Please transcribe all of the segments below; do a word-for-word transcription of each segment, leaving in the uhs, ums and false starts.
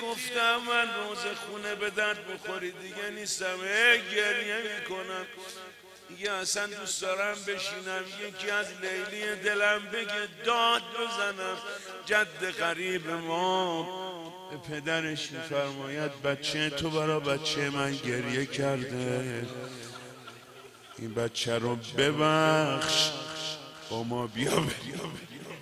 گفتم من روز خونه به درد بخوری دیگه نیستم، ای گریه میکنم دیگه، اصلا دوست دارم بشینم یکی از لیلی دلم بگه داد بزنم. جد غریب ما به پدرش میفرماید بچه تو برا بچه من گریه کرده، این بچه رو ببخش با ما بیا بریم.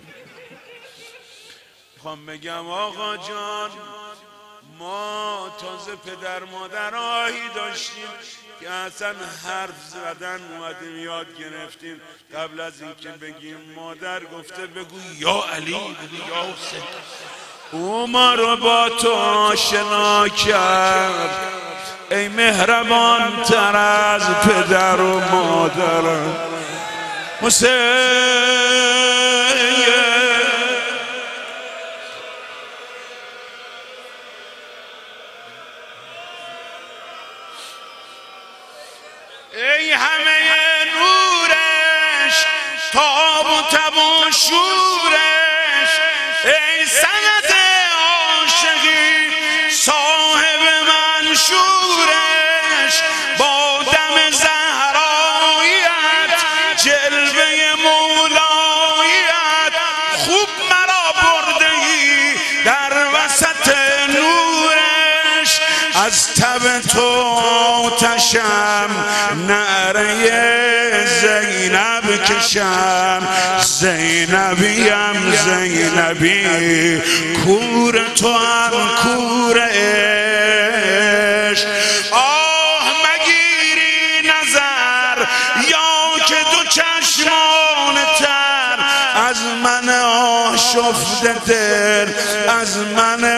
میخوام بگم آقا جان، ما تازه پدر مادر آهی داشتیم که اصلا حرف زدن اومدیم یاد گرفتیم. قبل از اینکه بگیم مادر گفته بگو یا علی، بگو یا حسین. او ما رو با تو آشنا کرد، ای مهربان تر از پدر و مادرم حسین. ای همه نورش، تاب و تب و شورش، ای سند عاشقی صاحب منشورش، با دم زهرایت جلوه مولایت، خوب مرا برده ای در وسط نورش. از تب تو آتشم نعره زینب کشم، زینبیم زینبی کور تو هم کور عشق. آه مگیری نظر یا که دو چشمان تر، از من آشفته دل از من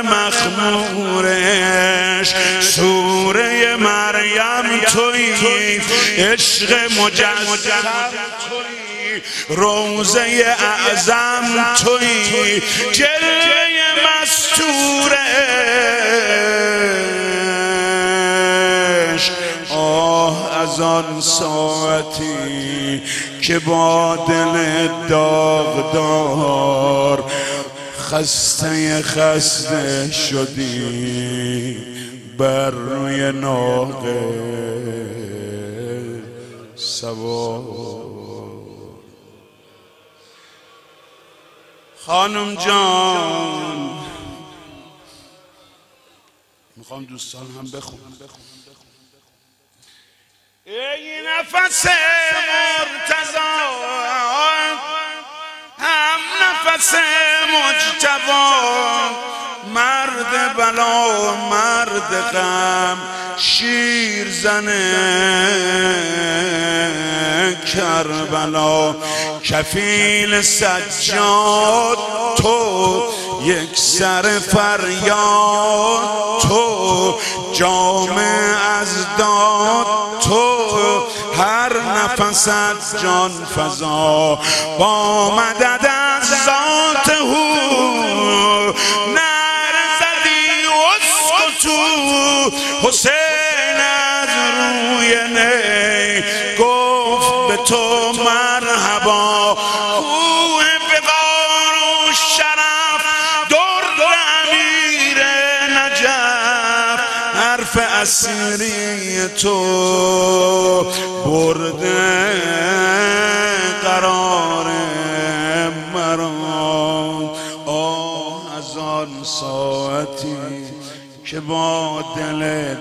مخمورش. سوره مریم تویی، عشق مجسم تویی، روزه اعظم تویی، جلوه مستورش. آه از آن ساعتی که با دل داغدار خسته خسته شدی بر روی ناقه سوار. خانم جان میخوام دوستان هم بخونم. ای نفس مرتضی هم نفس مجتبی، مرد بلا مرد غم، شیر زنه کربلا، کفیل سجاد تو، یک سر فریاد تو، جامه از داد تو، هر نفست جان فضا، با مدد از ذات هو نعره زدی اسکتو. حسین از روی نی گفت به تو مرحبا، کوه بقار و شرف درد امیر نجف، حرف اسیری تو برده قرار مرا. آه از آن ساعتی که با دل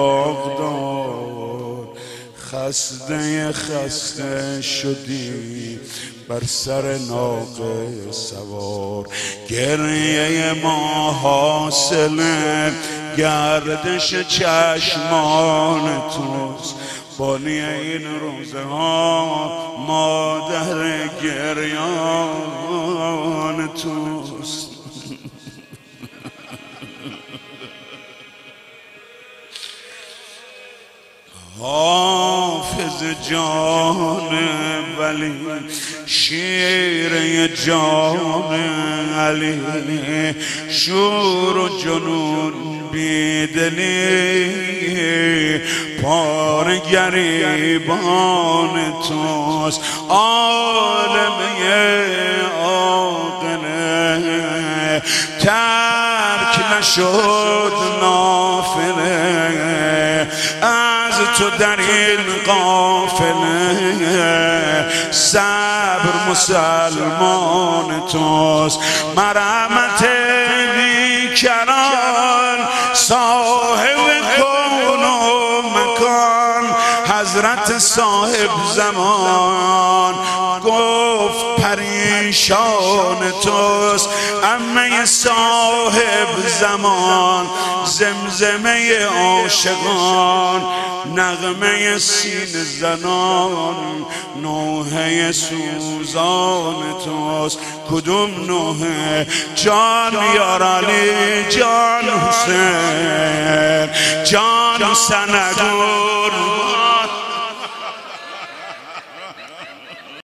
داغدار خسته خسته شدی بر سر ناقه سوار. گریه ما حاصل گردش چشمان توست، بانی این روزه ها مادر گریان توست. حافظ جان ولی، شیر جان علی، شور و جنون بیدلی پار گریبان توست. عالمه عاقله ترک نشد نافله از تو در این قافله. صبر مسلمان توست، مرحمت بیکران صاحب کون و مکان. حضرت صاحب زمان گفت پریشان توست، عمه صاحب زمان زمزمه عاشقان، نغمه سینه زنان، نوحه سوزان توست. کدوم نوحه؟ جان یار علی، جان حسین، جان سنگور